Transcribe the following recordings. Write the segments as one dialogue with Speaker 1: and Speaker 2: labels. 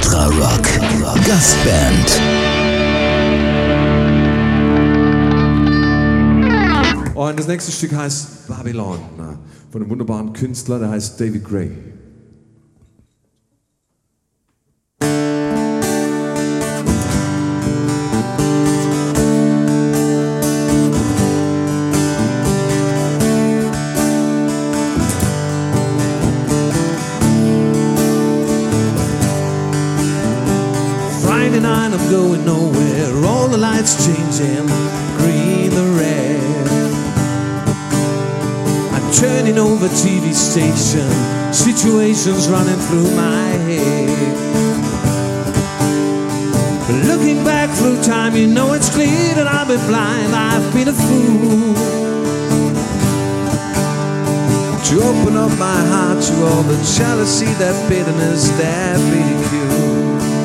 Speaker 1: Ultra Rock Gastband.
Speaker 2: Und das nächste Stück heißt Babylon von einem wunderbaren Künstler, der heißt David Gray.
Speaker 3: Friday night, I'm going nowhere. All the lights changing, green to red. I'm turning over TV station, situations running through my head. Looking back through time, you know it's clear that I've been blind, I've been a fool. To open up my heart to all the jealousy, that bitterness, that ridicule.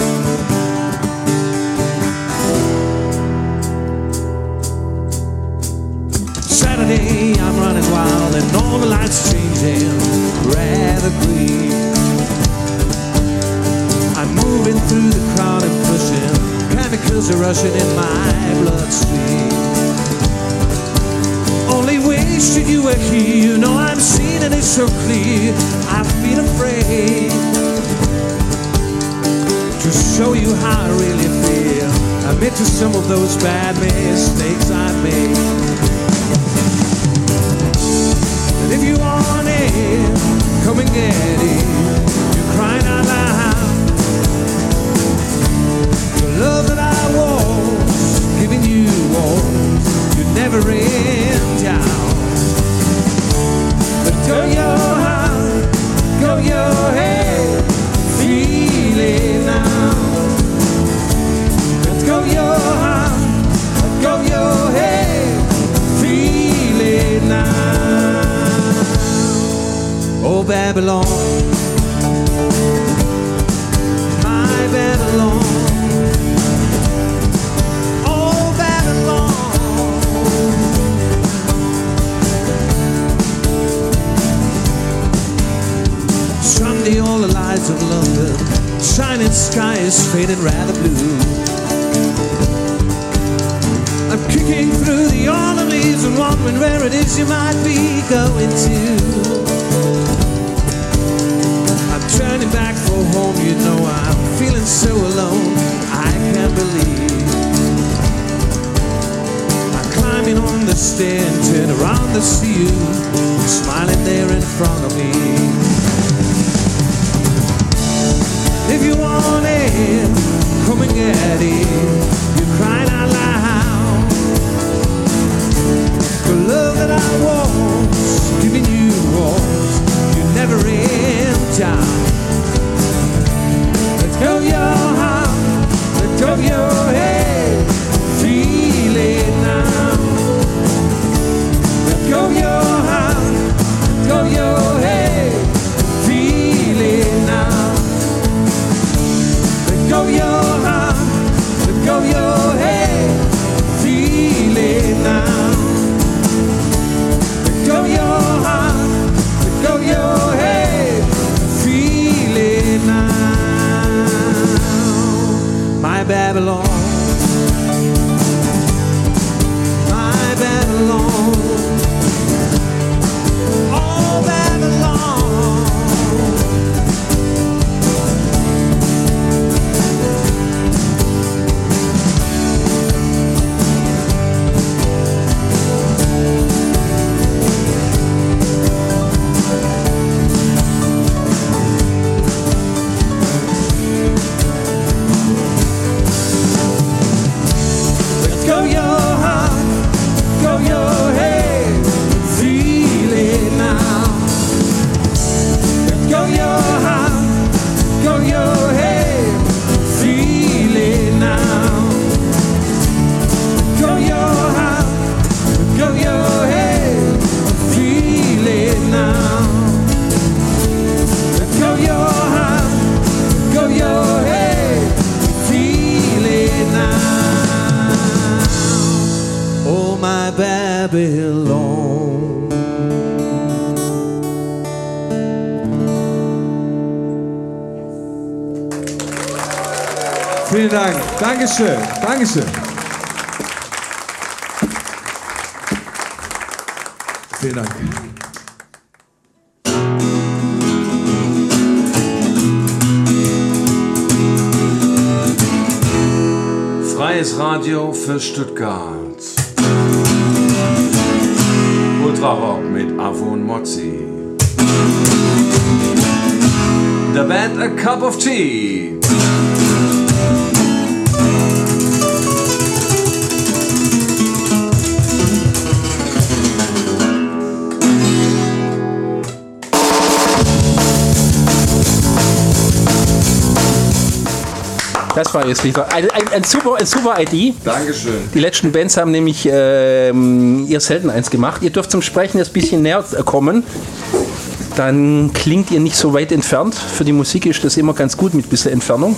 Speaker 3: Saturday, I'm running wild and all the lights changing, red or green. I'm moving through the crowd and pushing, chemicals are rushing in my bloodstream. Only wish that you were here, you know I'm seeing it, it's so clear. I feel afraid to show you how I really feel. Admit to some of those bad mistakes I've made. And if you want it, come and get it. You're crying out loud. The love that I was giving you was, you never end down. But go your heart, go your head, feel it now. But go your heart, go your head, feel it now. Oh Babylon, my Babylon. Oh Babylon. Sunday all the lights of London, shining sky is fading rather blue. I'm kicking through the autumn leaves and wondering where it is you might be going to. Turning back for home, you know I'm feeling so alone, I can't believe. I'm climbing on the stair and turn around to see you, smiling there in front of me. If you want it, come and get it. You're crying out loud. The love that I was giving you was, you never end down. Let go your heart, let go your head, feel it now. Let go your heart, let go your head, feel it now. Let go your heart, let go your head, feel it now. Let go your heart, let go your head, feel it now. My Babylon, my Babylon, oh Babylon.
Speaker 2: Vielen Dank. Dankeschön. Dankeschön. Vielen Dank.
Speaker 4: Freies Radio für Stuttgart. Ultrarock mit Avo und Mozzi. Der Band A Cup of Tea.
Speaker 5: Das war jetzt wieder ein super ID.
Speaker 2: Dankeschön.
Speaker 5: Die letzten Bands haben nämlich ihr selten eins gemacht. Ihr dürft zum Sprechen jetzt ein bisschen näher kommen. Dann klingt ihr nicht so weit entfernt. Für die Musik ist das immer ganz gut mit ein bisschen Entfernung.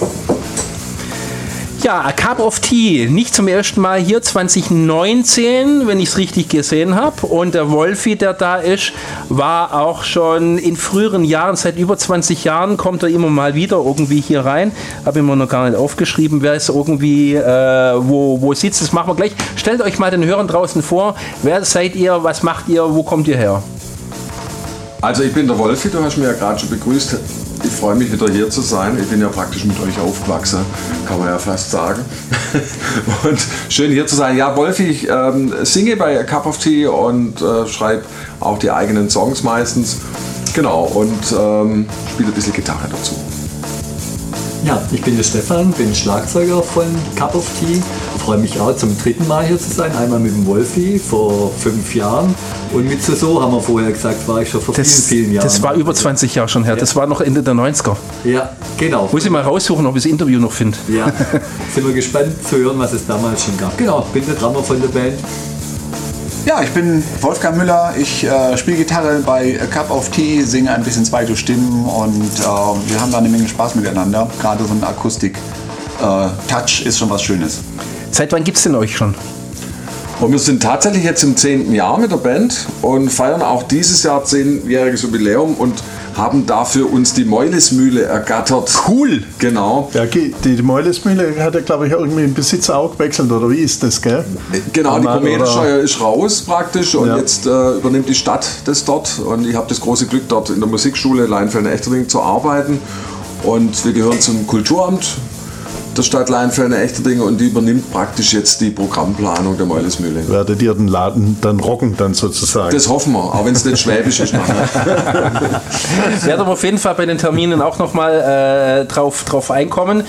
Speaker 5: Ja, A Cup of Tea, nicht zum ersten Mal hier, 2019, wenn ich es richtig gesehen habe. Und der Wolfi, der da ist, war auch schon in früheren Jahren, seit über 20 Jahren, kommt er immer mal wieder irgendwie hier rein. Habe immer noch gar nicht aufgeschrieben, wer ist irgendwie, wo sitzt, das machen wir gleich. Stellt euch mal den Hörern draußen vor, wer seid ihr, was macht ihr, wo kommt ihr her?
Speaker 2: Also ich bin der Wolfi, du hast mich ja gerade schon begrüßt. Ich freue mich wieder hier zu sein. Ich bin ja praktisch mit euch aufgewachsen, kann man ja fast sagen. Und schön hier zu sein. Ja, Wolfi, ich singe bei A Cup of Tea und schreibe auch die eigenen Songs meistens. Genau, und spiele ein bisschen Gitarre dazu.
Speaker 6: Ja, ich bin der Stefan, bin Schlagzeuger von Cup of Tea. Freue mich auch zum dritten Mal hier zu sein. Einmal mit dem Wolfi vor 5 Jahren und mit Soso haben wir vorher gesagt, war ich schon vor vielen Jahren.
Speaker 5: Das war über 20 Jahre schon her, das war noch Ende der 90er.
Speaker 6: Ja, genau.
Speaker 5: Muss ich mal raussuchen, ob ich das Interview noch finde.
Speaker 6: Ja, sind wir gespannt zu hören, was es damals schon gab. Genau, bin der Drummer von der Band.
Speaker 7: Ja, ich bin Wolfgang Müller, ich spiele Gitarre bei A Cup of Tea, singe ein bisschen zweite Stimmen und wir haben da eine Menge Spaß miteinander. Gerade so ein Akustik-Touch ist schon was Schönes.
Speaker 5: Seit wann gibt es denn euch schon?
Speaker 2: Und wir sind tatsächlich jetzt im 10. Jahr mit der Band und feiern auch dieses Jahr 10-jähriges Jubiläum und haben dafür uns die Meulesmühle ergattert.
Speaker 5: Cool!
Speaker 2: Genau.
Speaker 8: Ja, die Meulesmühle hat ja, glaube ich, irgendwie den Besitzer auch gewechselt, oder wie ist das, gell?
Speaker 2: Genau, die Kometensteuer ist raus praktisch und jetzt übernimmt die Stadt das dort und ich habe das große Glück, dort in der Musikschule Leinfelden-Echterdingen zu arbeiten und wir gehören zum Kulturamt der Stadt Leinfelden-Echterdingen und die übernimmt praktisch jetzt die Programmplanung der Meulesmühle.
Speaker 8: Werdet ihr den Laden dann rocken dann sozusagen?
Speaker 2: Das hoffen wir, auch wenn es nicht schwäbisch ist.
Speaker 5: Werden wir auf jeden Fall bei den Terminen auch nochmal drauf einkommen.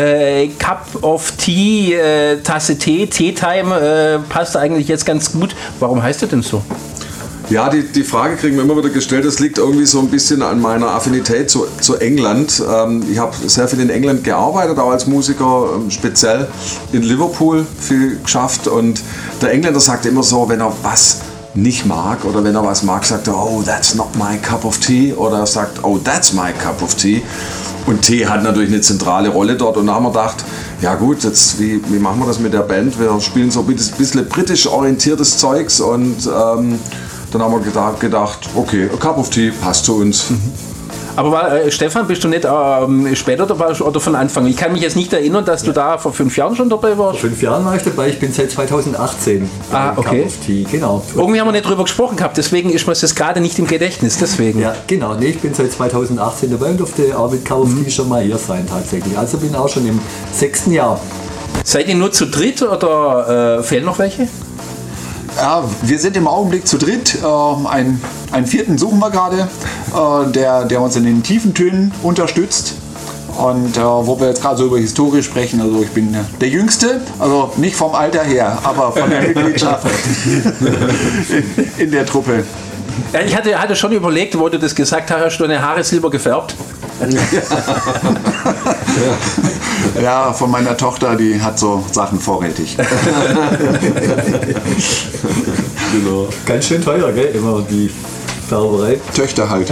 Speaker 5: Cup of Tea, Tasse Tee, Tea Time passt eigentlich jetzt ganz gut. Warum heißt das denn so?
Speaker 2: Ja, die Frage kriegen wir immer wieder gestellt. Das liegt irgendwie so ein bisschen an meiner Affinität zu England. Ich habe sehr viel in England gearbeitet, auch als Musiker, speziell in Liverpool viel geschafft. Und der Engländer sagt immer so, wenn er was nicht mag oder wenn er was mag, sagt er, oh, that's not my cup of tea. Oder er sagt, oh, that's my cup of tea. Und Tee hat natürlich eine zentrale Rolle dort. Und da haben wir gedacht, ja gut, jetzt wie machen wir das mit der Band? Wir spielen so ein bisschen britisch orientiertes Zeugs und dann haben wir gedacht, okay, A Cup of Tea passt zu uns.
Speaker 5: Aber Stefan, bist du nicht später dabei oder von Anfang? Ich kann mich jetzt nicht erinnern, dass du da vor 5 Jahren schon dabei warst.
Speaker 6: Vor 5 Jahren war ich dabei, ich bin seit 2018 bei
Speaker 5: okay.
Speaker 6: Cup of Tea, genau.
Speaker 5: Irgendwie haben wir nicht drüber gesprochen gehabt, deswegen ist mir das gerade nicht im Gedächtnis, deswegen.
Speaker 6: Ja, genau, nee, ich bin seit 2018 dabei und durfte auch mit Cup of Tea schon mal hier sein tatsächlich. Also bin auch schon im 6. Jahr.
Speaker 5: Seid ihr nur zu dritt oder fehlen noch welche?
Speaker 7: Ja, wir sind im Augenblick zu dritt. Einen 4. suchen wir gerade, der uns in den tiefen Tönen unterstützt. Und wo wir jetzt gerade so über Historie sprechen, also ich bin der Jüngste, also nicht vom Alter her, aber von der Mitgliedschaft in der Truppe.
Speaker 5: Ja, ich hatte schon überlegt, wo du das gesagt hast, hast du deine Haare silber gefärbt?
Speaker 7: Ja, von meiner Tochter, die hat so Sachen vorrätig.
Speaker 6: Genau. Ganz schön teuer, gell? Immer die Färberei.
Speaker 7: Töchter halt.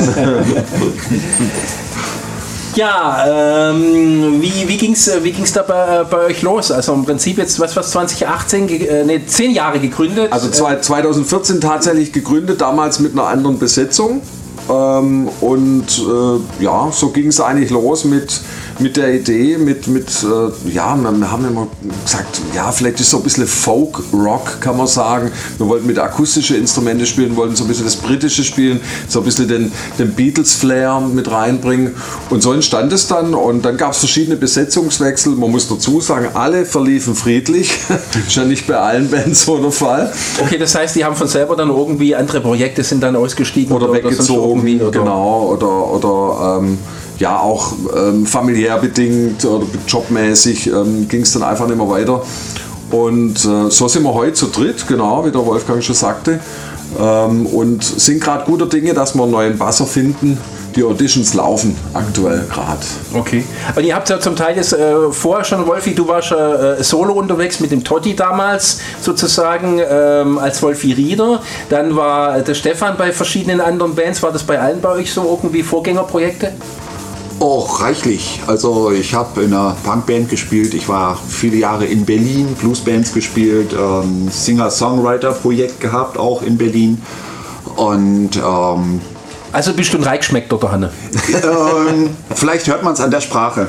Speaker 5: Ja, wie ging's da bei euch los? Also im Prinzip jetzt, was 2018, 10 Jahre gegründet.
Speaker 2: Also 2014 tatsächlich gegründet, damals mit einer anderen Besetzung. Und ja, so ging es eigentlich los mit mit der Idee, wir haben immer gesagt, ja, vielleicht ist so ein bisschen Folk-Rock, kann man sagen. Wir wollten mit akustischen Instrumenten spielen, wollten so ein bisschen das Britische spielen, so ein bisschen den Beatles-Flair mit reinbringen. Und so entstand es dann. Und dann gab es verschiedene Besetzungswechsel. Man muss dazu sagen, alle verliefen friedlich. Ist ja nicht bei allen Bands so der Fall.
Speaker 5: Okay, das heißt, die haben von selber dann irgendwie andere Projekte, sind dann ausgestiegen
Speaker 2: oder weggezogen, genau, oder ja, auch familiär bedingt oder jobmäßig ging es dann einfach nicht mehr weiter. Und so sind wir heute zu dritt, genau, wie der Wolfgang schon sagte, und sind gerade guter Dinge, dass wir einen neuen Basser finden. Die Auditions laufen aktuell gerade.
Speaker 5: Okay. Und ihr habt ja zum Teil jetzt vorher schon, Wolfi, du warst solo unterwegs mit dem Totti damals sozusagen als Wolfi Rieder. Dann war der Stefan bei verschiedenen anderen Bands. War das bei allen bei euch so irgendwie Vorgängerprojekte?
Speaker 7: Oh, reichlich. Also ich habe in einer Punkband gespielt. Ich war viele Jahre in Berlin, Bluesbands gespielt, Singer-Songwriter-Projekt gehabt, auch in Berlin. Und
Speaker 5: also bist du ein Reichschmeckter, der Hanne?
Speaker 7: Vielleicht hört man es an der Sprache.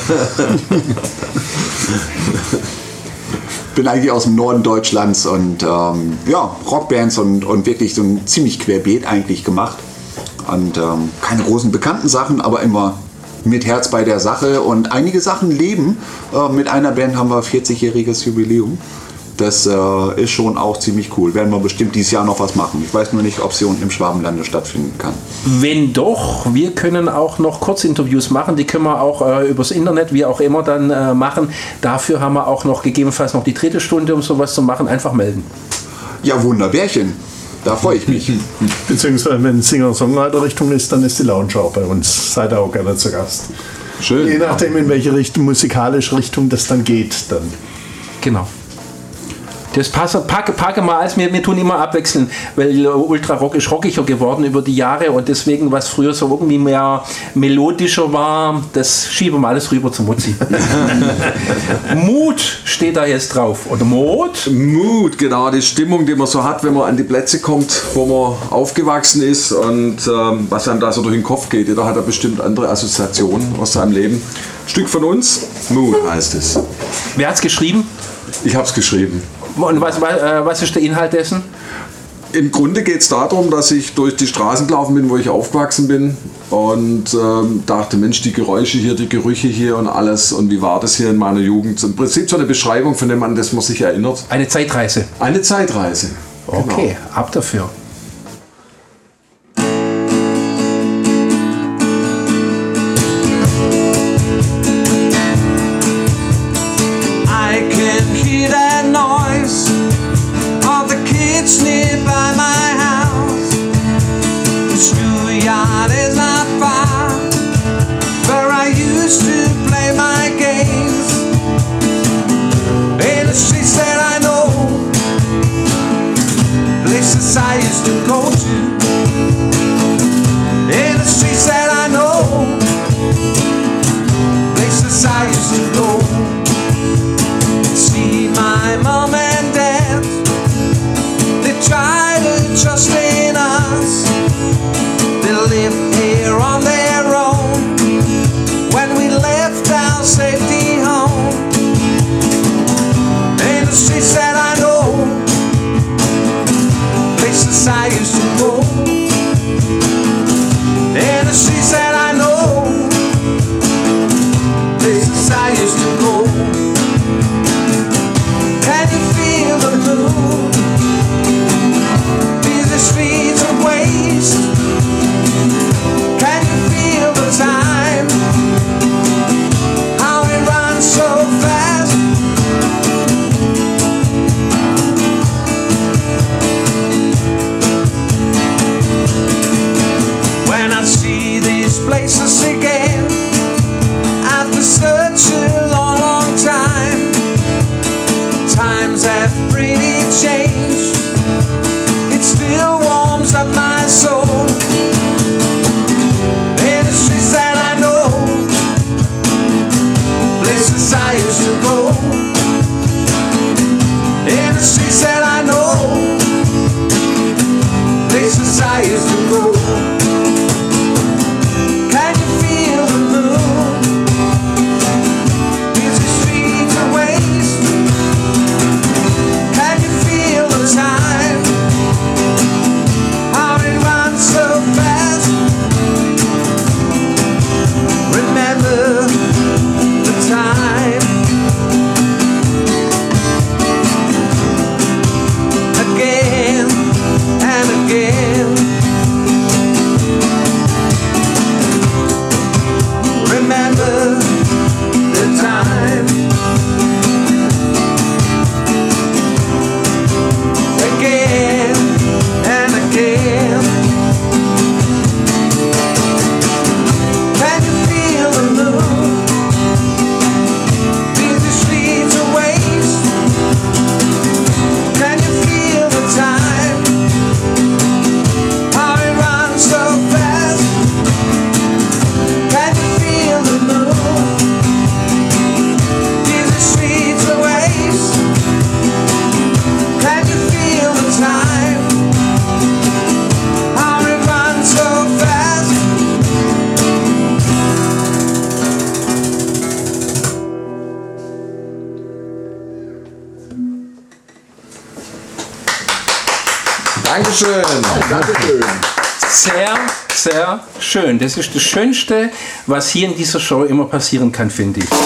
Speaker 7: Bin eigentlich aus dem Norden Deutschlands und Rockbands und wirklich so ein ziemlich querbeet eigentlich gemacht. Und keine großen bekannten Sachen, aber immer mit Herz bei der Sache. Und einige Sachen leben. Mit einer Band haben wir 40-jähriges Jubiläum. Das ist schon auch ziemlich cool. Werden wir bestimmt dieses Jahr noch was machen. Ich weiß nur nicht, ob sie unten im Schwabenlande stattfinden kann.
Speaker 5: Wenn doch, wir können auch noch Kurzinterviews machen. Die können wir auch übers Internet, wie auch immer, dann machen. Dafür haben wir auch noch gegebenenfalls noch die dritte Stunde, um sowas zu machen. Einfach melden.
Speaker 7: Ja, Wunderbärchen. Da freue ich mich.
Speaker 8: Beziehungsweise wenn Singer-Songwriter-Richtung ist, dann ist die Lounge auch bei uns. Seid ihr auch gerne zu Gast.
Speaker 2: Schön.
Speaker 8: Je nachdem, in welche Richtung, musikalische Richtung das dann geht. Dann.
Speaker 5: Genau. Das packe mal als wir tun immer abwechseln, weil Ultra-Rock ist rockiger geworden über die Jahre und deswegen, was früher so irgendwie mehr melodischer war, das schieben wir alles rüber zu Mutzi. Mut steht da jetzt drauf, oder Mut?
Speaker 2: Mut, genau, die Stimmung, die man so hat, wenn man an die Plätze kommt, wo man aufgewachsen ist und was einem da so durch den Kopf geht. Jeder hat da bestimmt andere Assoziationen aus seinem Leben. Stück von uns, Mut heißt es.
Speaker 5: Wer hat's geschrieben?
Speaker 2: Ich habe es geschrieben.
Speaker 5: Und was ist der Inhalt dessen?
Speaker 2: Im Grunde geht es darum, dass ich durch die Straßen gelaufen bin, wo ich aufgewachsen bin und dachte, Mensch, die Geräusche hier, die Gerüche hier und alles und wie war das hier in meiner Jugend. Im Prinzip so eine Beschreibung von dem, an das man sich erinnert.
Speaker 5: Eine Zeitreise.
Speaker 2: Eine Zeitreise.
Speaker 5: Okay,
Speaker 2: genau.
Speaker 5: ab dafür.
Speaker 3: Nearby my house, the schoolyard is not far, where I used to play my games. In the streets that I know, places I used to go to. In the streets that I know, places I used to go. See my mom and dad, try to trust in us. They live here on their own. When we left our safety home, in the streets that I know, places I used to go. In the streets that I know, places I used to go. Can you feel the moon? The streets of waste. Can you feel the time? How it runs so fast. When I see these places again, after such a long, long time, times have really changed. It still warms up my soul. In the streets that I know, places I used to go. In the streets that I know, places I used to go. Can you feel the moon?
Speaker 2: Dankeschön.
Speaker 7: Dankeschön.
Speaker 5: Sehr, sehr schön. Das ist das Schönste, was hier in dieser Show immer passieren kann, finde ich.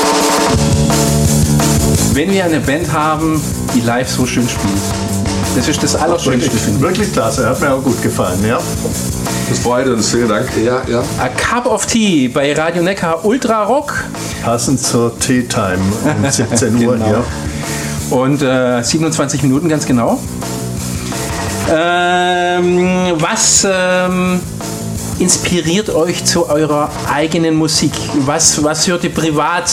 Speaker 5: Wenn wir eine Band haben, die live so schön spielt. Das ist das Allerschönste, finde ich.
Speaker 8: Wirklich klasse, hat mir auch gut gefallen, ja.
Speaker 2: Das freut uns, vielen Dank.
Speaker 7: Ja, ja.
Speaker 5: A Cup of Tea bei Radio Neckar Ultra Rock.
Speaker 8: Passend zur Tea Time um 17 Uhr
Speaker 5: Genau.
Speaker 8: hier.
Speaker 5: Und 27 Minuten ganz genau. Was inspiriert euch zu eurer eigenen Musik? Was hört ihr privat?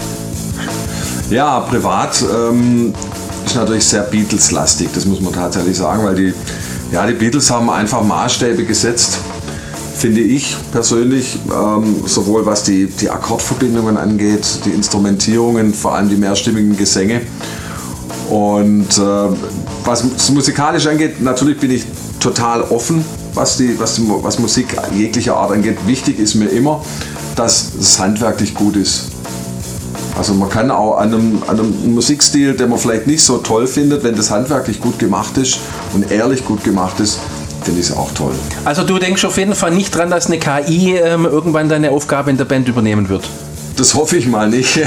Speaker 2: Ja, privat ist natürlich sehr Beatles-lastig, das muss man tatsächlich sagen, weil die Beatles haben einfach Maßstäbe gesetzt, finde ich persönlich, sowohl was die Akkordverbindungen angeht, die Instrumentierungen, vor allem die mehrstimmigen Gesänge. Und was es musikalisch angeht, natürlich bin ich total offen, was Musik jeglicher Art angeht. Wichtig ist mir immer, dass es handwerklich gut ist. Also man kann auch an einem Musikstil, den man vielleicht nicht so toll findet, wenn das handwerklich gut gemacht ist und ehrlich gut gemacht ist, finde ich es auch toll.
Speaker 5: Also du denkst auf jeden Fall nicht dran, dass eine KI irgendwann deine Aufgabe in der Band übernehmen wird?
Speaker 2: Das hoffe ich mal nicht.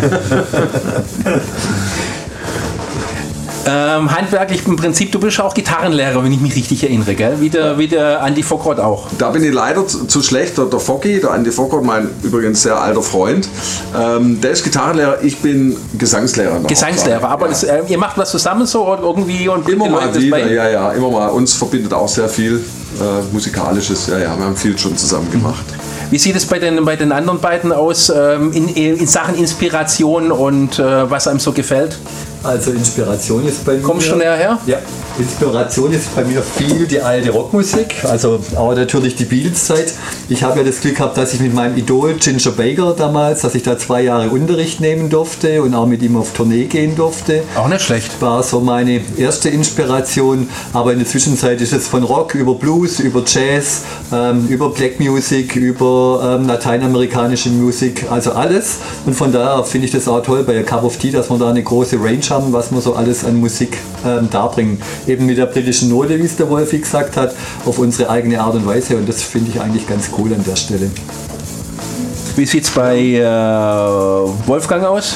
Speaker 5: Handwerklich im Prinzip, du bist auch Gitarrenlehrer, wenn ich mich richtig erinnere, gell? Wie der Andi Fockrott auch.
Speaker 2: Da bin ich leider zu schlecht. Der Focki, der Andi Fockrott, mein übrigens sehr alter Freund, der ist Gitarrenlehrer, ich bin Gesangslehrer.
Speaker 5: Gesangslehrer, aber
Speaker 2: ja.
Speaker 5: ihr macht was zusammen so irgendwie und
Speaker 2: Immer mal
Speaker 5: Leute
Speaker 2: wieder,
Speaker 5: bei?
Speaker 2: ja, immer mal. Uns verbindet auch sehr viel Musikalisches, ja, wir haben viel schon zusammen gemacht.
Speaker 5: Wie sieht es bei den anderen beiden aus in Sachen Inspiration und was einem so gefällt?
Speaker 6: Also Inspiration ist bei mir...
Speaker 5: Kommst du näher her?
Speaker 6: Ja, Inspiration ist bei mir viel die alte Rockmusik, also auch natürlich die Beatles-Zeit. Ich habe ja das Glück gehabt, dass ich mit meinem Idol Ginger Baker damals, dass ich da 2 Jahre Unterricht nehmen durfte und auch mit ihm auf Tournee gehen durfte.
Speaker 5: Auch nicht schlecht.
Speaker 6: War so meine erste Inspiration, aber in der Zwischenzeit ist es von Rock über Blues, über Jazz, über Black Music, über lateinamerikanische Musik, also alles. Und von daher finde ich das auch toll bei A Cup of Tea, dass wir da eine große Range haben, was wir so alles an Musik darbringen. Eben mit der britischen Note, wie es der Wolfi gesagt hat, auf unsere eigene Art und Weise, und das finde ich eigentlich ganz cool an der Stelle.
Speaker 5: Wie sieht es bei Wolfgang aus?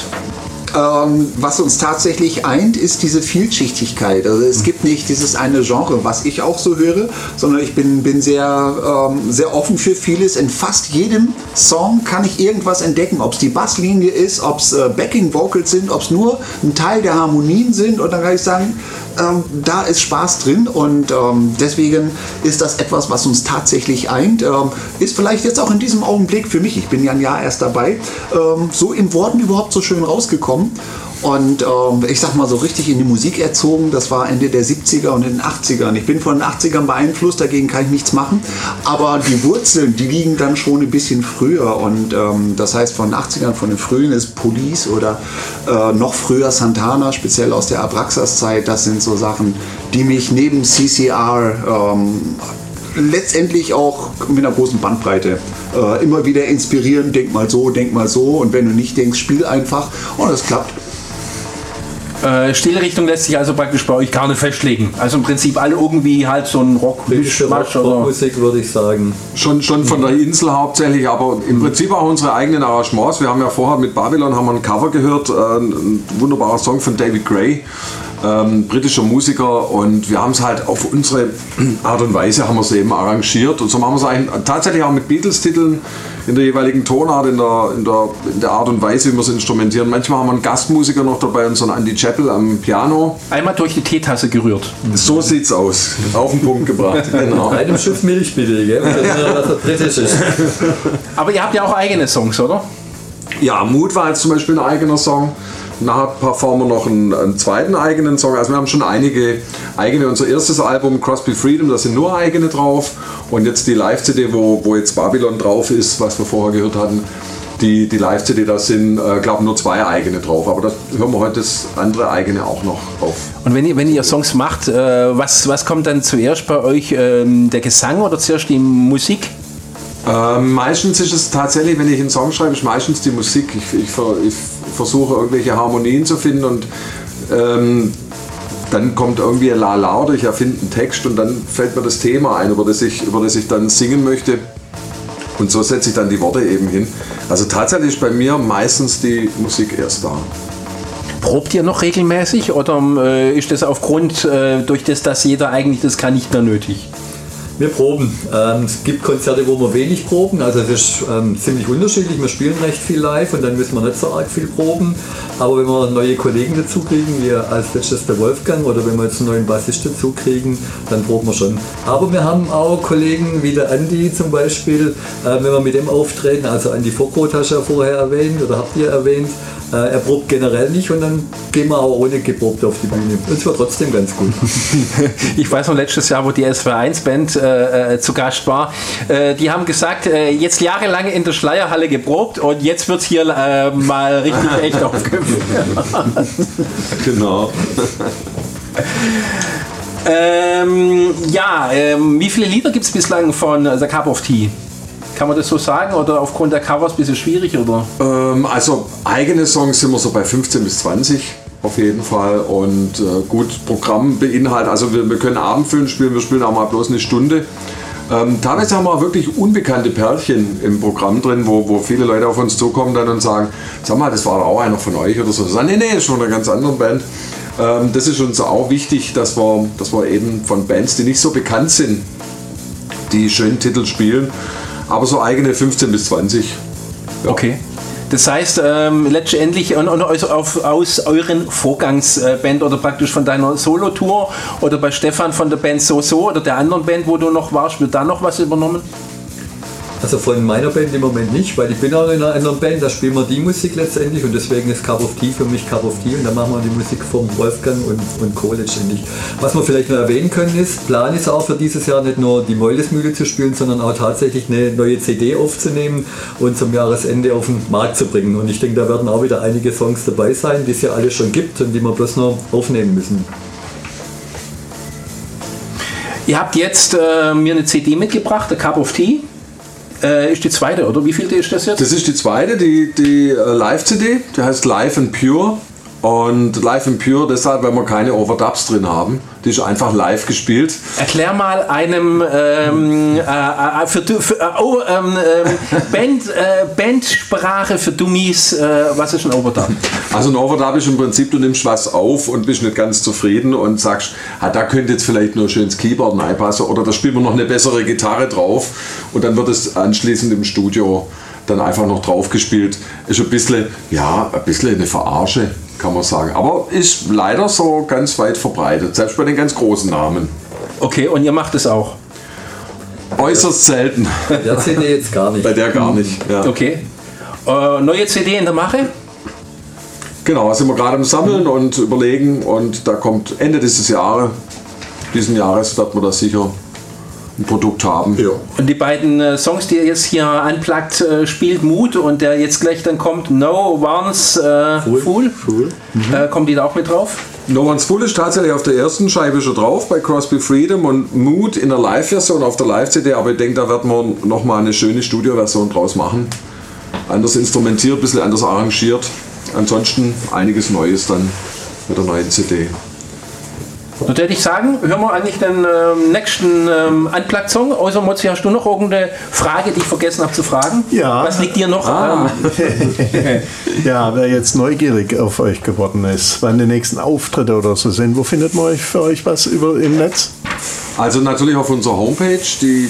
Speaker 7: Was uns tatsächlich eint, ist diese Vielschichtigkeit. Also es gibt nicht dieses eine Genre, was ich auch so höre, sondern ich bin sehr, sehr offen für vieles. In fast jedem Song kann ich irgendwas entdecken, ob es die Basslinie ist, ob es Backing Vocals sind, ob es nur ein Teil der Harmonien sind, und dann kann ich sagen, da ist Spaß drin, und deswegen ist das etwas, was uns tatsächlich eint. Ist vielleicht jetzt auch in diesem Augenblick für mich, ich bin ja ein Jahr erst dabei, so in Worten überhaupt so schön rausgekommen. Und ich sag mal, so richtig in die Musik erzogen, das war Ende der 70er und in den 80ern. Ich bin von den 80ern beeinflusst, dagegen kann ich nichts machen. Aber die Wurzeln, die liegen dann schon ein bisschen früher. Und das heißt, von den 80ern, von den frühen ist Police oder noch früher Santana, speziell aus der Abraxas-Zeit. Das sind so Sachen, die mich neben CCR letztendlich auch mit einer großen Bandbreite immer wieder inspirieren. Denk mal so, und wenn du nicht denkst, spiel einfach, und das klappt.
Speaker 5: Stilrichtung lässt sich also praktisch bei euch gar nicht festlegen. Also im Prinzip alle irgendwie halt so ein
Speaker 6: Rockmusik, würde ich sagen.
Speaker 2: Schon von der Insel hauptsächlich, aber im Prinzip auch unsere eigenen Arrangements. Wir haben ja vorher mit Babylon haben wir ein Cover gehört, ein wunderbarer Song von David Gray. Britischer Musiker, und wir haben es halt auf unsere Art und Weise haben wir es eben arrangiert, und so machen wir es eigentlich tatsächlich auch mit Beatles-Titeln in der jeweiligen Tonart, in der Art und Weise, wie wir es instrumentieren. Manchmal haben wir einen Gastmusiker noch dabei, unseren Andy Chappell am Piano.
Speaker 5: Einmal durch die Teetasse gerührt.
Speaker 2: So sieht's aus. Auf den Punkt gebracht. Genau.
Speaker 6: Einem Schiff Milch bitte, gell? Was britisch ist.
Speaker 5: Aber ihr habt ja auch eigene Songs, oder?
Speaker 2: Ja, Mut war jetzt zum Beispiel ein eigener Song. Nachher performen wir noch einen zweiten eigenen Song. Also wir haben schon einige eigene. Unser erstes Album Crosby Freedom, da sind nur eigene drauf. Und jetzt die Live-CD, wo jetzt Babylon drauf ist, was wir vorher gehört hatten. Die Live-CD, da sind, glaube ich, nur 2 eigene drauf. Aber da hören wir heute das andere eigene auch noch drauf.
Speaker 5: Und wenn ihr Songs macht, was kommt dann zuerst bei euch? Der Gesang oder zuerst die Musik?
Speaker 2: Meistens ist es tatsächlich, wenn ich einen Song schreibe, ist meistens die Musik. Ich versuche irgendwelche Harmonien zu finden, und dann kommt irgendwie ein La oder ich erfinde einen Text und dann fällt mir das Thema ein, über das ich dann singen möchte. Und so setze ich dann die Worte eben hin. Also tatsächlich ist bei mir meistens die Musik erst da.
Speaker 5: Probt ihr noch regelmäßig oder ist das aufgrund, durch das, dass jeder eigentlich das kann, nicht mehr nötig?
Speaker 6: Wir proben. Es gibt Konzerte, wo wir wenig proben, also es ist ziemlich unterschiedlich. Wir spielen recht viel live und dann müssen wir nicht so arg viel proben. Aber wenn wir neue Kollegen dazu kriegen, wie als letztes der Wolfgang, oder wenn wir jetzt einen neuen Bassist dazu kriegen, dann proben wir schon. Aber wir haben auch Kollegen wie der Andi zum Beispiel, wenn wir mit dem auftreten, also Andi Fokroth hast du ja vorher erwähnt oder habt ihr erwähnt, er probt generell nicht und dann gehen wir auch ohne geprobt auf die Bühne. Und es war trotzdem ganz gut.
Speaker 5: Ich weiß noch letztes Jahr, wo die SW1-Band zu Gast war, die haben gesagt, jetzt jahrelang in der Schleierhalle geprobt und jetzt wird es hier mal richtig echt aufgeführt.
Speaker 2: Genau.
Speaker 5: Wie viele Lieder gibt es bislang von The Cup of Tea? Kann man das so sagen oder aufgrund der Covers ein bisschen schwierig? Oder?
Speaker 2: Also eigene Songs sind wir so bei 15 bis 20 auf jeden Fall und gut, Programm beinhaltet, also wir können Abendfüllen spielen, wir spielen auch mal bloß eine Stunde. Teilweise haben wir wirklich unbekannte Perlchen im Programm drin, wo viele Leute auf uns zukommen dann und sagen, sag mal, das war auch einer von euch oder so. Sagen, nee, ist schon eine ganz andere Band. Das ist uns auch wichtig, dass wir eben von Bands, die nicht so bekannt sind, die schönen Titel spielen. Aber so eigene 15 bis 20. Ja.
Speaker 5: Okay. Das heißt, letztendlich aus euren Vorgangsband oder praktisch von deiner Solo-Tour oder bei Stefan von der Band So oder der anderen Band, wo du noch warst, wird da noch was übernommen?
Speaker 6: Also von meiner Band im Moment nicht, weil ich bin auch in einer anderen Band, da spielen wir die Musik letztendlich und deswegen ist Cup of Tea für mich Cup of Tea und dann machen wir die Musik vom Wolfgang und Co. letztendlich. Was wir vielleicht noch erwähnen können ist, Plan ist auch für dieses Jahr nicht nur die Meulesmühle zu spielen, sondern auch tatsächlich eine neue CD aufzunehmen und zum Jahresende auf den Markt zu bringen. Und ich denke, da werden auch wieder einige Songs dabei sein, die es ja alle schon gibt und die wir bloß noch aufnehmen müssen.
Speaker 5: Ihr habt jetzt mir eine CD mitgebracht, The Cup of Tea. Ist die zweite, oder? Wie viel ist das jetzt?
Speaker 2: Das ist die zweite, die Live-CD, die heißt Live and Pure. Und Live and Pure deshalb, weil wir keine Overdubs drin haben. Die ist einfach live gespielt.
Speaker 5: Erklär mal einem Bandsprache für Dummies, was ist ein Overdub?
Speaker 2: Also ein Overdub ist im Prinzip, du nimmst was auf und bist nicht ganz zufrieden und sagst, da könnte jetzt vielleicht nur ein schönes Keyboard reinpassen oder da spielen wir noch eine bessere Gitarre drauf und dann wird es anschließend im Studio dann einfach noch drauf gespielt. Ist ein bisschen eine Verarsche, kann man sagen. Aber ist leider so ganz weit verbreitet, selbst bei den ganz großen Namen.
Speaker 5: Okay, und ihr macht es auch?
Speaker 2: Äußerst selten.
Speaker 6: Bei der CD jetzt gar nicht.
Speaker 2: Bei der gar nicht, ja.
Speaker 5: Okay. Neue CD in der Mache?
Speaker 2: Genau, sind wir gerade am Sammeln und überlegen und da kommt Ende diesen Jahres wird man da sicher ein Produkt haben. Ja.
Speaker 5: Und die beiden Songs, die ihr jetzt hier unplugged spielt, Mut und der jetzt gleich dann kommt, No One's Fool. Kommen die da auch mit drauf?
Speaker 2: No One's Fool ist tatsächlich auf der ersten Scheibe schon drauf bei Crosby Freedom und Mood in der Live-Version auf der Live-CD, aber ich denke, da werden wir nochmal eine schöne Studio-Version draus machen. Anders instrumentiert, ein bisschen anders arrangiert. Ansonsten einiges Neues dann mit der neuen CD.
Speaker 5: Dann würde ich sagen, hören wir eigentlich den nächsten Unplugged-Song. Außer Motzi, hast du noch irgendeine Frage, die ich vergessen habe zu fragen?
Speaker 8: Ja.
Speaker 5: Was liegt dir noch?
Speaker 8: Ja, wer jetzt neugierig auf euch geworden ist, wann die nächsten Auftritte oder so sind, wo findet man für euch was im Netz?
Speaker 2: Also natürlich auf unserer Homepage, die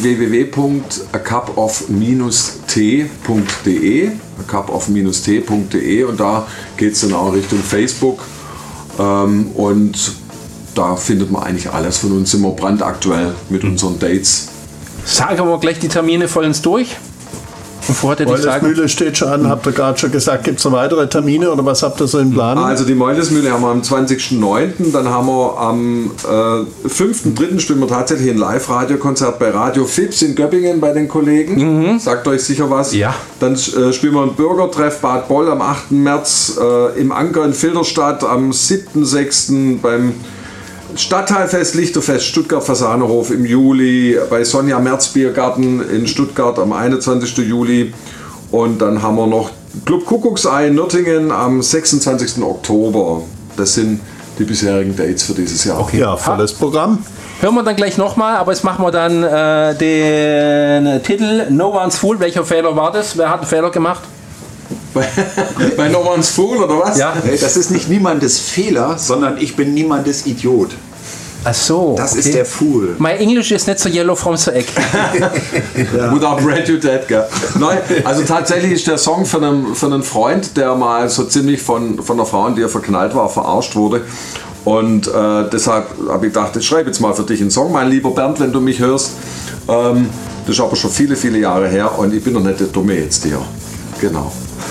Speaker 2: www.acupof-t.de, acupof-t.de und da geht es dann auch Richtung Facebook und da findet man eigentlich alles von uns, sind wir brandaktuell mit unseren Dates.
Speaker 5: Sagen wir gleich die Termine vollends durch.
Speaker 8: Meulesmühle steht schon an, habt ihr gerade schon gesagt, gibt es noch weitere Termine oder was habt ihr so in Plan?
Speaker 2: Also die Meulesmühle haben wir am 20.09., dann haben wir am 5.3. spielen wir tatsächlich ein Live-Radio-Konzert bei Radio Fips in Göppingen bei den Kollegen. Sagt euch sicher was.
Speaker 5: Ja.
Speaker 2: Dann spielen wir ein Bürgertreff Bad Boll am 8. März, im Anker in Filderstadt am 7.6. beim Stadtteilfest Lichterfest Stuttgart Fasanehof im Juli, bei Sonja Merz Biergarten in Stuttgart am 21. Juli und dann haben wir noch Club Kuckucksei in Nürtingen am 26. Oktober. Das sind die bisherigen Dates für dieses Jahr.
Speaker 5: Okay.
Speaker 8: Ja, volles Programm.
Speaker 5: Hören wir dann gleich nochmal, aber jetzt machen wir dann den Titel No One's Fool. Welcher Fehler war das? Wer hat einen Fehler gemacht?
Speaker 2: Bei No One's Fool oder was?
Speaker 5: Ja.
Speaker 7: Nee, das ist nicht niemandes Fehler, sondern ich bin niemandes Idiot.
Speaker 5: Ach so.
Speaker 7: Das
Speaker 5: okay.
Speaker 7: ist der Fool.
Speaker 5: Mein Englisch ist nicht so yellow from the egg.
Speaker 2: Without Brand You Dead, gell? Nein, also tatsächlich ist der Song von einem Freund, der mal so ziemlich von einer Frau, in die er verknallt war, verarscht wurde. Und deshalb habe ich gedacht, ich schreibe jetzt mal für dich einen Song, mein lieber Bernd, wenn du mich hörst. Das ist aber schon viele, viele Jahre her und ich bin noch nicht der Dumme jetzt hier. Genau.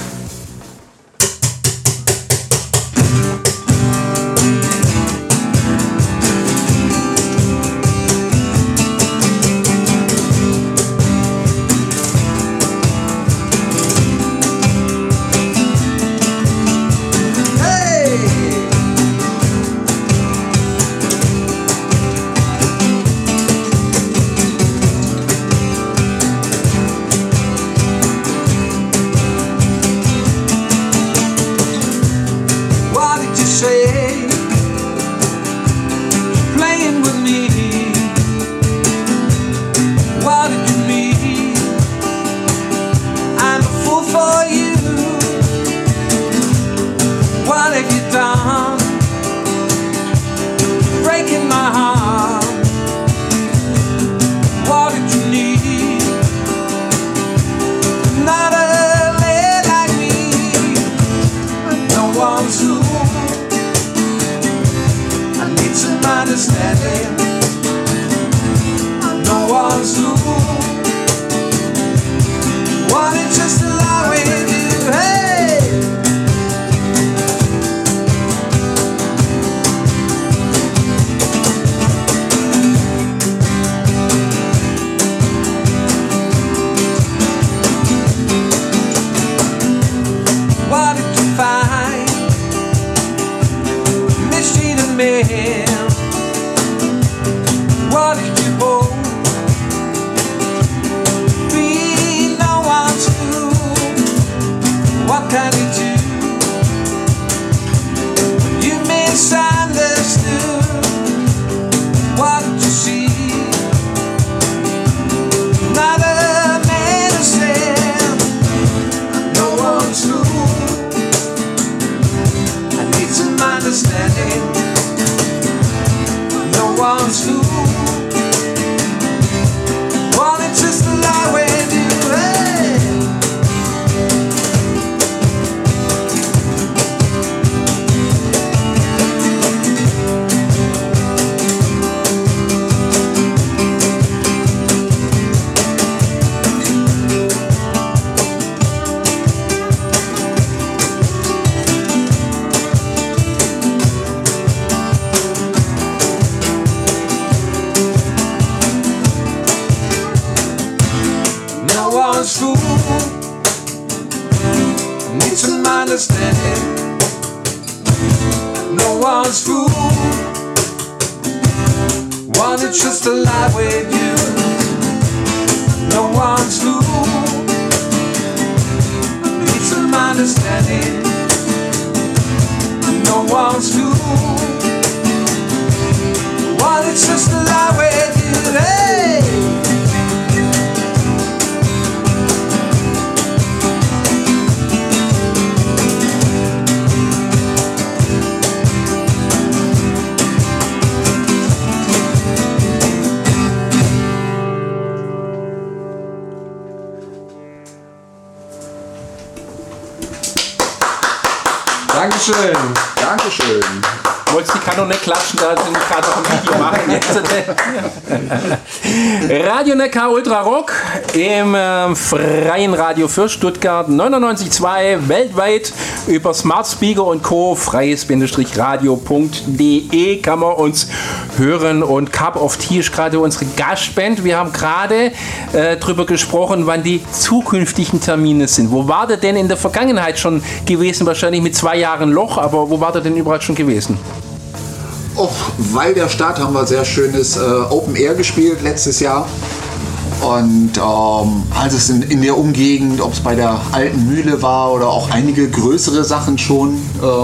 Speaker 2: Dankeschön.
Speaker 7: Dankeschön.
Speaker 5: Wolltest die kann doch nicht klatschen, da sind gerade noch ein Video machen jetzt. Radio Neckar Ultra Rock im freien Radio für Stuttgart 99.2 weltweit über Smart Speaker und Co. freies-radio.de kann man uns hören und Cup of Tea ist gerade unsere Gastband. Wir haben gerade drüber gesprochen, wann die zukünftigen Termine sind. Wo war der denn in der Vergangenheit schon gewesen? Wahrscheinlich mit 2 Jahren Loch, aber wo war der denn überall schon gewesen?
Speaker 7: Oh, weil der Stadt haben wir sehr schönes Open Air gespielt letztes Jahr. Und also es in der Umgegend, ob es bei der alten Mühle war oder auch einige größere Sachen schon,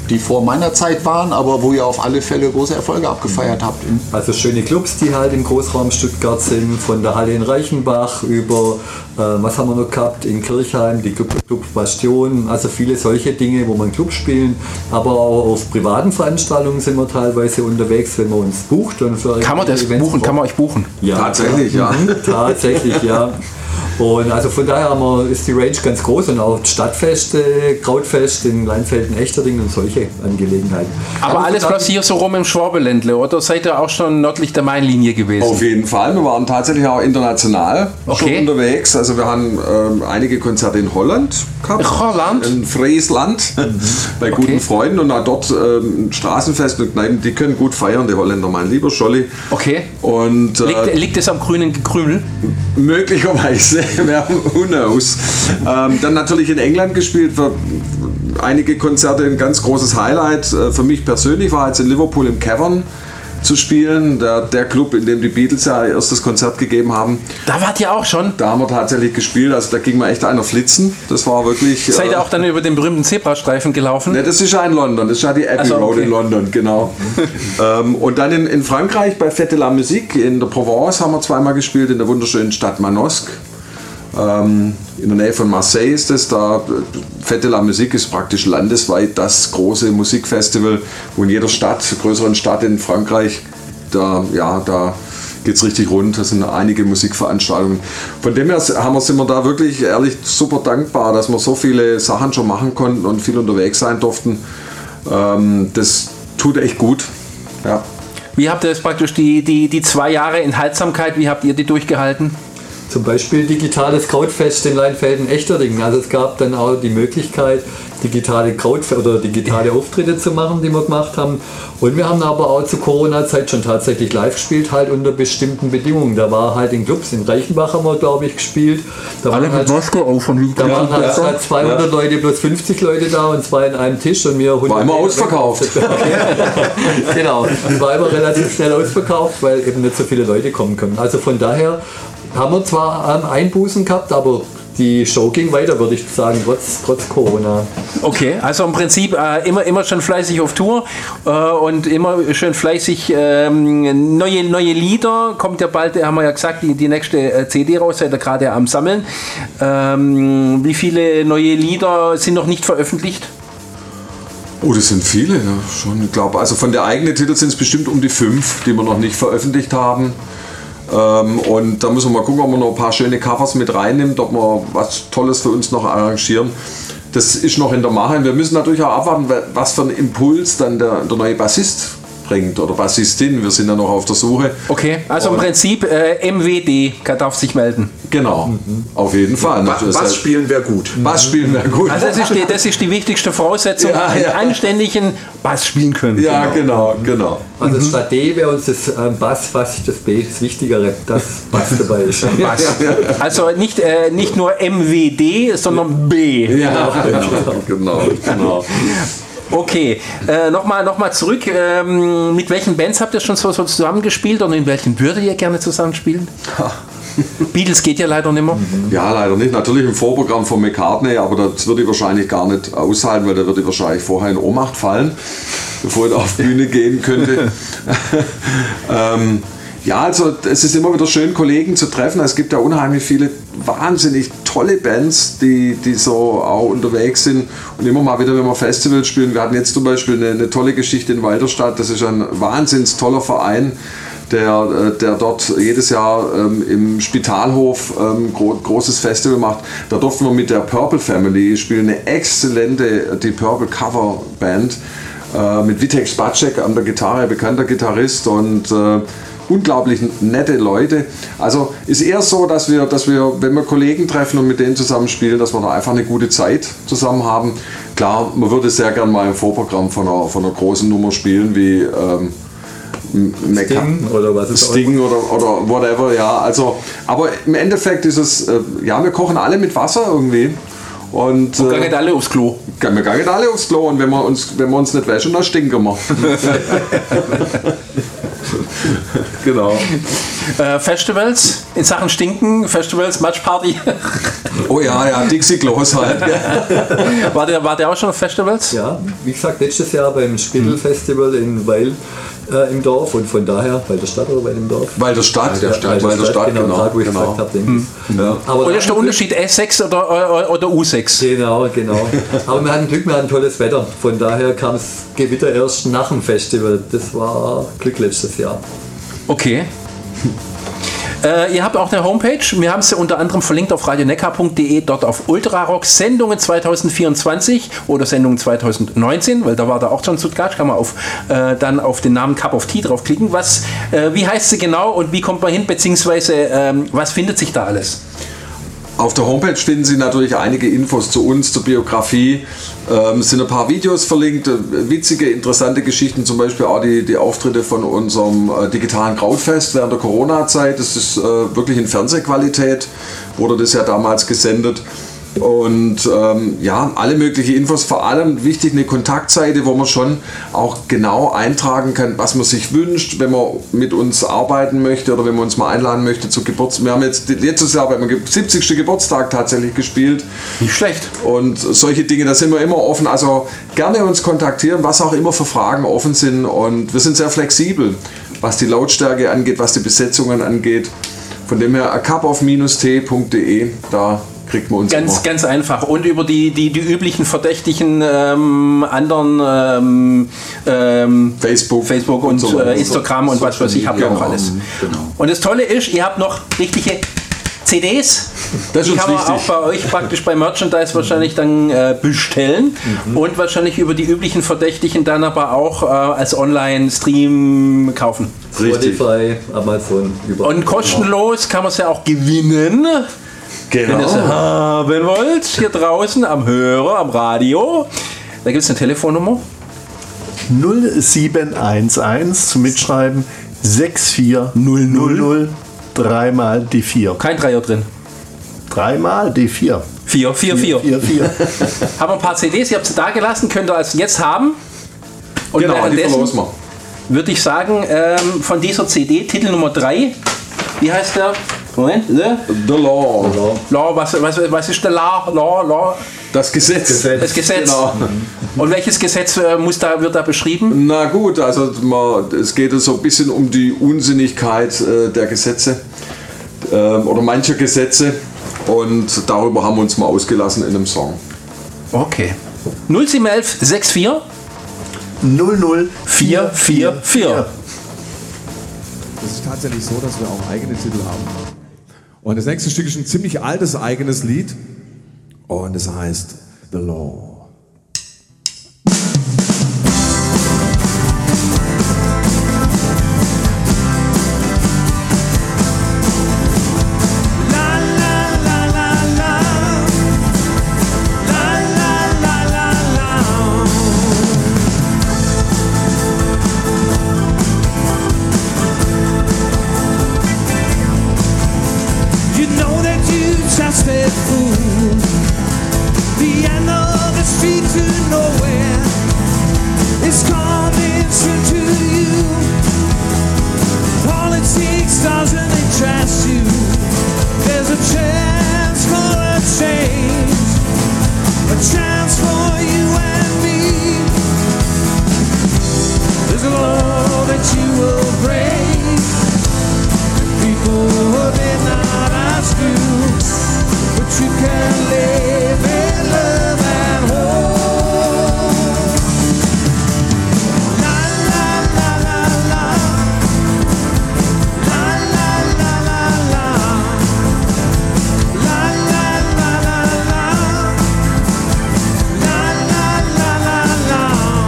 Speaker 7: die vor meiner Zeit waren, aber wo ihr auf alle Fälle große Erfolge abgefeiert habt.
Speaker 6: Also schöne Clubs, die halt im Großraum Stuttgart sind, von der Halle in Reichenbach über, was haben wir noch gehabt, in Kirchheim, die Club Bastion, also viele solche Dinge, wo man Club spielen, aber auch auf privaten Veranstaltungen sind wir teilweise unterwegs, wenn man uns bucht. Und für
Speaker 5: kann man das
Speaker 6: Events
Speaker 5: buchen? Kann man euch buchen?
Speaker 6: Ja,
Speaker 2: Tatsächlich, ja.
Speaker 6: Tatsächlich, ja. Und also von daher ist die Range ganz groß und auch Stadtfeste, Krautfest in Leinfelden-Echterdingen und solche Angelegenheiten.
Speaker 5: Aber alles bloß hier so rum im Schwabeländle, oder seid ihr auch schon nördlich der Mainlinie gewesen?
Speaker 2: Auf jeden Fall. Wir waren tatsächlich auch international schon unterwegs. Also wir haben einige Konzerte in Holland gehabt.
Speaker 5: Holland?
Speaker 2: In Friesland. Bei guten Freunden. Und auch dort ein Straßenfest und Kneipen. Die können gut feiern, die Holländer, mein lieber Scholli.
Speaker 5: Okay.
Speaker 2: Und,
Speaker 5: liegt es am grünen Krümel?
Speaker 2: Möglicherweise. Who knows. Dann natürlich in England gespielt. Für einige Konzerte ein ganz großes Highlight. Für mich persönlich war jetzt in Liverpool im Cavern zu spielen, der Club, in dem die Beatles ja ihr erstes Konzert gegeben haben.
Speaker 5: Da wart ihr auch schon?
Speaker 2: Da haben wir tatsächlich gespielt, also da ging mir echt einer flitzen. Das war wirklich...
Speaker 5: Seid ihr auch dann über den berühmten Zebrastreifen gelaufen?
Speaker 2: Ne, das ist ja in London, das ist ja die Abbey Road in London, genau. Und dann in Frankreich bei Fête de la Musique in der Provence haben wir zweimal gespielt, in der wunderschönen Stadt Manosque. In der Nähe von Marseille ist es, da Fête de la Musique ist praktisch landesweit das große Musikfestival, wo in jeder Stadt, größeren Stadt in Frankreich, da geht es richtig rund, da sind einige Musikveranstaltungen. Von dem her sind wir da wirklich ehrlich super dankbar, dass wir so viele Sachen schon machen konnten und viel unterwegs sein durften. Das tut echt gut. Ja.
Speaker 5: Wie habt ihr das praktisch, die 2 Jahre Enthaltsamkeit, wie habt ihr die durchgehalten?
Speaker 6: Zum Beispiel digitales Krautfest in Leinfelden-Echterdingen. Also es gab dann auch die Möglichkeit, digitale Auftritte zu machen, die wir gemacht haben. Und wir haben aber auch zur Corona-Zeit schon tatsächlich live gespielt, halt unter bestimmten Bedingungen. Da war halt in Clubs, in Reichenbach haben wir, glaube ich, gespielt. Da
Speaker 5: alle mit Maske auf und
Speaker 6: da waren halt 200 Leute plus 50 Leute da und zwar in einem Tisch und wir 100
Speaker 2: war immer ausverkauft.
Speaker 6: Genau, es war immer relativ schnell ausverkauft, weil eben nicht so viele Leute kommen können. Also von daher haben wir zwar Einbußen gehabt, aber die Show ging weiter, würde ich sagen, trotz Corona.
Speaker 5: Okay, also im Prinzip immer schon fleißig auf Tour und immer schön fleißig neue Lieder. Kommt ja bald, haben wir ja gesagt, die nächste CD raus, seid ihr gerade am Sammeln. Wie viele neue Lieder sind noch nicht veröffentlicht?
Speaker 2: Oh, das sind viele, ja, schon. Ich glaube, also von der eigenen Titel sind es bestimmt um die 5, die wir noch nicht veröffentlicht haben. Und da müssen wir mal gucken, ob wir noch ein paar schöne Covers mit reinnimmt, ob wir was Tolles für uns noch arrangieren. Das ist noch in der Mache. Wir müssen natürlich auch abwarten, was für einen Impuls dann der neue Bassist bringt oder Bassistin. Wir sind ja noch auf der Suche.
Speaker 5: Okay, also im Prinzip MWD darf sich melden.
Speaker 2: Genau, auf jeden Fall.
Speaker 7: Bass spielen wäre gut.
Speaker 2: Bass spielen wäre gut.
Speaker 5: Also das ist die wichtigste Voraussetzung, einen anständigen Bass spielen können.
Speaker 2: Ja, genau.
Speaker 6: Also statt D wäre uns das Bass fast das B, das Wichtigere, dass Bass dabei ist.
Speaker 5: Bass. Also nicht nur MWD, sondern B.
Speaker 2: Ja, genau.
Speaker 5: Okay, nochmal zurück. Mit welchen Bands habt ihr schon so zusammengespielt und in welchen würdet ihr gerne zusammenspielen? Beatles geht ja leider nicht mehr.
Speaker 2: Ja, leider nicht. Natürlich im Vorprogramm von McCartney, aber das würde ich wahrscheinlich gar nicht aushalten, weil der würde wahrscheinlich vorher in Ohnmacht fallen, bevor er auf die Bühne gehen könnte. Ja, also es ist immer wieder schön, Kollegen zu treffen. Es gibt ja unheimlich viele wahnsinnig tolle Bands, die so auch unterwegs sind und immer mal wieder, wenn wir Festivals spielen. Wir hatten jetzt zum Beispiel eine tolle Geschichte in Walderstadt. Das ist ein wahnsinnig toller Verein, der dort jedes Jahr im Spitalhof großes Festival macht. Da durften wir mit der Purple Family spielen, eine exzellente Deep Purple Coverband mit Vitek Spacek an der Gitarre, bekannter Gitarrist und unglaublich nette Leute. Also ist eher so, dass wir, wenn wir Kollegen treffen und mit denen zusammen spielen, dass wir da einfach eine gute Zeit zusammen haben. Klar, man würde sehr gern mal im Vorprogramm von einer großen Nummer spielen, wie
Speaker 6: Sting oder was ist
Speaker 2: Sting oder whatever, ja. Also, aber im Endeffekt ist es, ja, wir kochen alle mit Wasser irgendwie. Und
Speaker 5: Wir gehen alle aufs Klo.
Speaker 2: wir gehen alle aufs Klo und wenn wir uns nicht waschen, dann stinken wir. Genau.
Speaker 5: Festivals in Sachen Stinken, Festivals, Matchparty.
Speaker 2: Oh ja, Dixie Klos halt.
Speaker 5: War der auch schon auf Festivals?
Speaker 6: Ja, wie gesagt, letztes Jahr beim Spittel-Festival in Weil im Dorf und von daher, bei der Stadt oder bei dem Dorf?
Speaker 2: Weil der Stadt,
Speaker 6: genau. Tag, wo ich gesagt habe, denke ich.
Speaker 2: Ja.
Speaker 6: Aber
Speaker 5: Oder ist der Unterschied S6 oder U6?
Speaker 6: Genau. Aber wir hatten Glück, wir hatten tolles Wetter. Von daher kam das Gewitter erst nach dem Festival. Das war Glück letztes Jahr.
Speaker 5: Okay. Ihr habt auch eine Homepage. Wir haben sie unter anderem verlinkt auf radioneckar.de, dort auf Ultrarock Sendungen 2024 oder Sendungen 2019, weil da war da auch schon zu Gast. Kann man dann auf den Namen Cup of Tea draufklicken. Wie heißt sie genau und wie kommt man hin, beziehungsweise was findet sich da alles?
Speaker 2: Auf der Homepage finden Sie natürlich einige Infos zu uns, zur Biografie. Es sind ein paar Videos verlinkt, witzige, interessante Geschichten, zum Beispiel auch die Auftritte von unserem digitalen Krautfest während der Corona-Zeit. Das ist wirklich in Fernsehqualität, wurde das ja damals gesendet. Und alle möglichen Infos, vor allem wichtig eine Kontaktseite, wo man schon auch genau eintragen kann, was man sich wünscht, wenn man mit uns arbeiten möchte oder wenn man uns mal einladen möchte zu Geburtstag. Wir haben jetzt letztes Jahr beim 70. Geburtstag tatsächlich gespielt.
Speaker 5: Nicht schlecht.
Speaker 2: Und solche Dinge, da sind wir immer offen. Also gerne uns kontaktieren, was auch immer für Fragen offen sind. Und wir sind sehr flexibel, was die Lautstärke angeht, was die Besetzungen angeht. Von dem her cupof-t.de, da kriegt man uns
Speaker 5: ganz einfach. Und über die üblichen verdächtigen anderen Facebook und so Instagram und was weiß ich, habt ihr auch alles.
Speaker 2: Genau.
Speaker 5: Und das Tolle ist, ihr habt noch richtige CDs.
Speaker 2: Das ist
Speaker 5: die kann man
Speaker 2: wichtig.
Speaker 5: auch bei euch praktisch bei Merchandise wahrscheinlich dann bestellen und wahrscheinlich über die üblichen Verdächtigen dann aber auch als Online-Stream kaufen.
Speaker 2: Richtig.
Speaker 6: Spotify, Amazon, überall.
Speaker 5: Und kostenlos kann man es ja auch gewinnen.
Speaker 2: Genau.
Speaker 5: Wenn ihr es haben wollt, hier draußen am Hörer, am Radio, da gibt es eine Telefonnummer.
Speaker 8: 0711 zum Mitschreiben 6400 dreimal die 4.
Speaker 5: Kein Dreier drin.
Speaker 8: Dreimal die 4.
Speaker 5: 4.
Speaker 8: 4.
Speaker 5: Haben ein paar CDs, ihr habt sie da gelassen, könnt ihr also jetzt haben. Und
Speaker 2: Genau, die
Speaker 5: währenddessen
Speaker 2: verlosen wir.
Speaker 5: würde ich sagen, von dieser CD, Titel Nummer 3, wie heißt der? Moment,
Speaker 2: The Law.
Speaker 5: Law, was ist der Law?
Speaker 2: Das Gesetz.
Speaker 5: Das Gesetz.
Speaker 2: Genau.
Speaker 5: Und welches Gesetz wird da beschrieben?
Speaker 2: Na gut, also es geht so ein bisschen um die Unsinnigkeit der Gesetze oder mancher Gesetze und darüber haben wir uns mal ausgelassen in einem Song.
Speaker 5: Okay. 0711 64
Speaker 8: 00444.
Speaker 3: Es ist tatsächlich so, dass wir auch eigene Titel haben. Und das nächste Stück ist ein ziemlich altes eigenes Lied. Und es heißt The Law.
Speaker 9: Trusted fool, the end of the street to nowhere is coming soon to you. Politics doesn't interest you. There's a chance for a change, a chance for you and me. There's a law that you will break. People did not ask you. You can live in love and hope. La la la la la. La la la la la. La la la la la. La la la la la.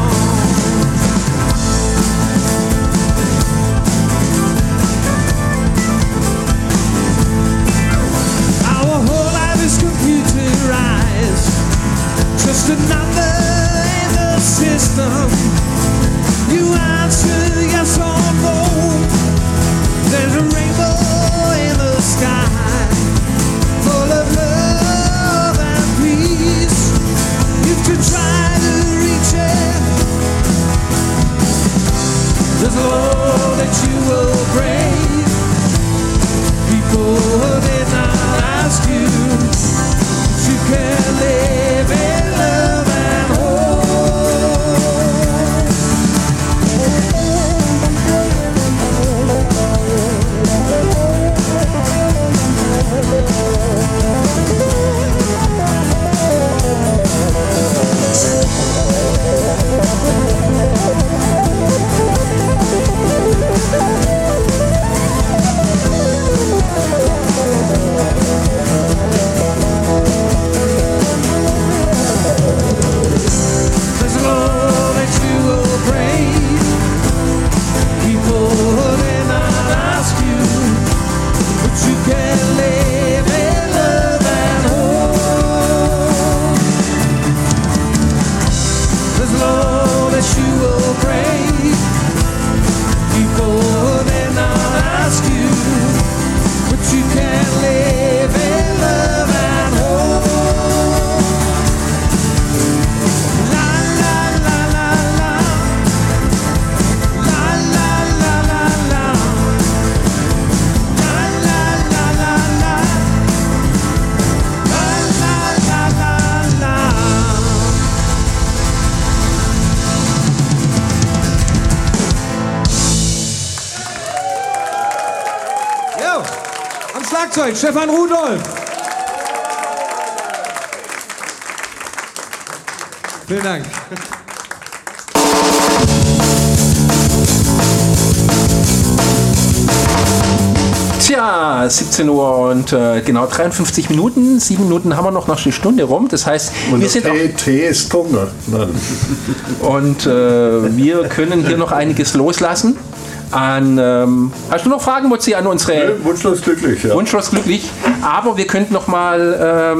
Speaker 9: Our whole life is computerized, just a number in the system. You answer yes or no. There's a rainbow in the sky, full of love and peace. There's a law that you will break. People did not ask you. You can live in love and there's a law that you will break. People did not ask you, but you can live in love and hope. There's a law that you will break. People did not ask you, but you can live in love and hope. La la la la la. La la la la la. La la la la la. La la la la la. Jo, am Schlagzeug Stefan Rudolph. Vielen Dank.
Speaker 5: Tja, 17 Uhr und genau 53 Minuten. 7 Minuten haben wir noch nach der Stunde rum. Das heißt,
Speaker 8: Und
Speaker 5: wir
Speaker 8: der
Speaker 5: sind
Speaker 8: Tee ist Hunger.
Speaker 5: und wir können hier noch einiges loslassen. Hast du noch Fragen, Mutzi, an unsere
Speaker 8: Wunschlos glücklich, ja.
Speaker 5: Wunschlos glücklich? Aber wir könnten noch mal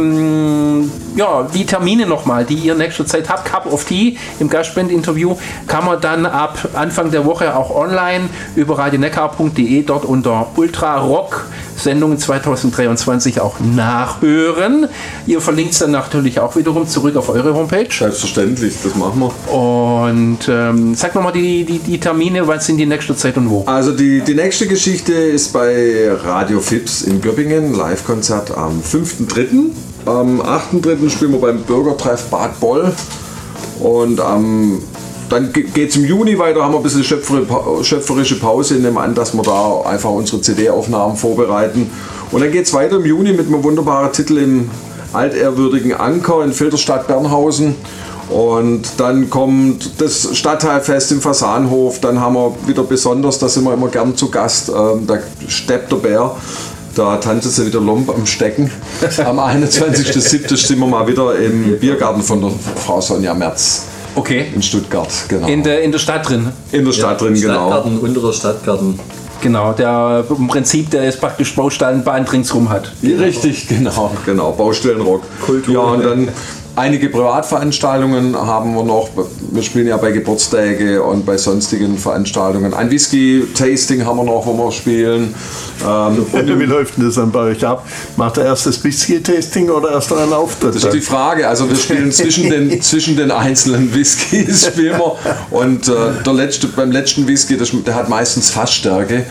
Speaker 5: die Termine noch mal, die ihr in nächster Zeit habt. Cup of Tea im Gastband-Interview kann man dann ab Anfang der Woche auch online über radioneckar.de dort unter Ultra Rock Sendungen 2023 auch nachhören. Ihr verlinkt es dann natürlich auch wiederum zurück auf eure Homepage.
Speaker 2: Selbstverständlich, das machen wir.
Speaker 5: Und sag nochmal die Termine, wann sind die nächste Zeit und wo?
Speaker 2: Also die nächste Geschichte ist bei Radio Fips in Göppingen, Live-Konzert am 5.3. Am 8.3. spielen wir beim Bürgertreff Bad Boll und dann geht es im Juni weiter, haben wir ein bisschen schöpferische Pause. Ich nehme an, dass wir da einfach unsere CD-Aufnahmen vorbereiten. Und dann geht es weiter im Juni mit einem wunderbaren Titel im altehrwürdigen Anker in Filderstadt-Bernhausen. Und dann kommt das Stadtteilfest im Fasanhof. Dann haben wir wieder besonders, da sind wir immer gern zu Gast, da steppt der Bär. Da tanzt sie wieder Lump am Stecken. Am 21.07. sind wir mal wieder im Biergarten von der Frau Sonja Merz.
Speaker 5: Okay.
Speaker 2: In Stuttgart, genau.
Speaker 5: In der Stadt drin.
Speaker 2: In der Stadt drin, genau.
Speaker 6: Stadtgarten, unterer Stadtgarten.
Speaker 5: Genau, der im Prinzip, der ist praktisch Baustellenbahn ringsrum hat.
Speaker 2: Richtig, genau. Baustellenrock.
Speaker 6: Kultur.
Speaker 2: Ja, und dann einige Privatveranstaltungen haben wir noch. Wir spielen ja bei Geburtstage und bei sonstigen Veranstaltungen. Ein Whisky-Tasting haben wir noch, wo wir spielen.
Speaker 8: Wie läuft denn das dann bei euch ab? Macht ihr erst das Whisky-Tasting oder erst einen Auftritt?
Speaker 2: Das ist die Frage. Also wir spielen zwischen den einzelnen Whiskys spielen wir. Und beim letzten Whisky, der hat meistens Fassstärke.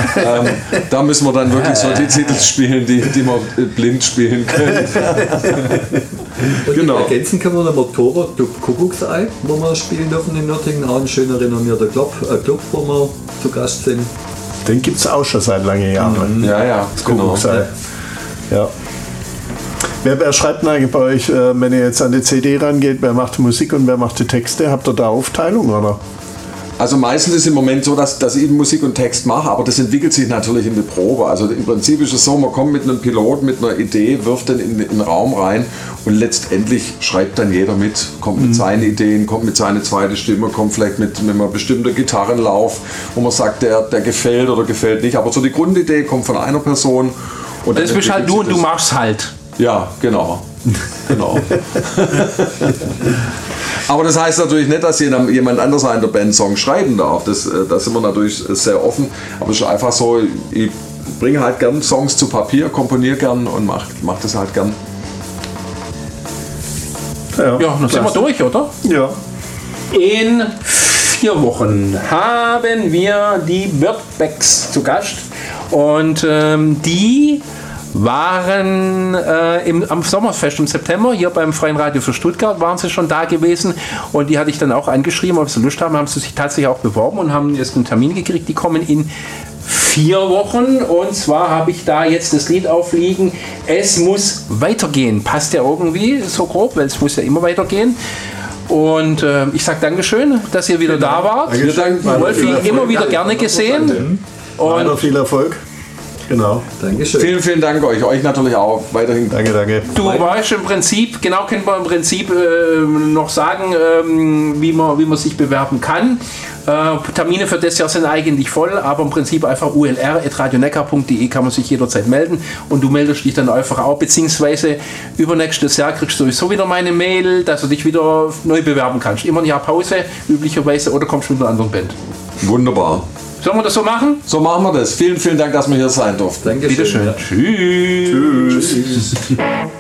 Speaker 2: Da müssen wir dann wirklich so die Titel spielen, die wir blind spielen können.
Speaker 6: Und
Speaker 2: Genau.
Speaker 6: ergänzen können wir im Oktober Kuckucksei, wo wir spielen dürfen in Nürtingen. Auch ein schöner renommierter Club, wo wir zu Gast sind.
Speaker 8: Den gibt es auch schon seit langen Jahren.
Speaker 2: Ja, genau.
Speaker 8: Kuckucksei. Ja. Wer schreibt denn eigentlich bei euch, wenn ihr jetzt an die CD rangeht, wer macht die Musik und wer macht die Texte? Habt ihr da Aufteilung, oder?
Speaker 2: Also meistens ist es im Moment so, dass ich Musik und Text mache, aber das entwickelt sich natürlich in der Probe. Also im Prinzip ist es so, man kommt mit einem Pilot, mit einer Idee, wirft den in den Raum rein und letztendlich schreibt dann jeder mit, kommt mit seinen Ideen, kommt mit seiner zweiten Stimme, kommt vielleicht mit einem bestimmten Gitarrenlauf, wo man sagt, der gefällt oder gefällt nicht. Aber so die Grundidee kommt von einer Person. Und
Speaker 5: Das bist halt du und du machst halt.
Speaker 2: Ja, genau. Aber das heißt natürlich nicht, dass jemand anderes in der Band Songs schreiben darf. Da sind wir natürlich sehr offen. Aber es ist einfach so, ich bringe halt gern Songs zu Papier, komponiere gern und mach das halt gern.
Speaker 5: Ja, dann sind wir durch, oder?
Speaker 8: Ja.
Speaker 5: In 4 Wochen haben wir die Birdbacks zu Gast und die waren am Sommerfest im September, hier beim Freien Radio für Stuttgart, waren sie schon da gewesen und die hatte ich dann auch angeschrieben, ob sie Lust haben, haben sie sich tatsächlich auch beworben und haben jetzt einen Termin gekriegt, die kommen in 4 Wochen und zwar habe ich da jetzt das Lied aufliegen, Es muss weitergehen, passt ja irgendwie so grob, weil es muss ja immer weitergehen. Und ich sage Dankeschön, dass ihr wieder da wart. Wir danken Wolfi, immer wieder gerne gesehen.
Speaker 8: Und viel Erfolg. Genau.
Speaker 6: Dankeschön.
Speaker 2: Vielen, vielen Dank euch. Euch natürlich auch. Weiterhin.
Speaker 8: Danke.
Speaker 5: Du weißt im Prinzip, genau können wir im Prinzip noch sagen, wie man sich bewerben kann. Termine für das Jahr sind eigentlich voll, aber im Prinzip einfach ulr@radioneckar.de kann man sich jederzeit melden und du meldest dich dann einfach auch, beziehungsweise übernächstes Jahr kriegst du sowieso wieder meine Mail, dass du dich wieder neu bewerben kannst. Immer ein Jahr Pause, üblicherweise, oder kommst mit einer anderen Band.
Speaker 2: Wunderbar.
Speaker 5: Sollen wir das so machen?
Speaker 2: So machen wir das. Vielen, vielen Dank, dass wir hier sein durften.
Speaker 6: Dankeschön.
Speaker 5: Bitteschön.
Speaker 6: Ja.
Speaker 5: Tschüss.
Speaker 8: Tschüss.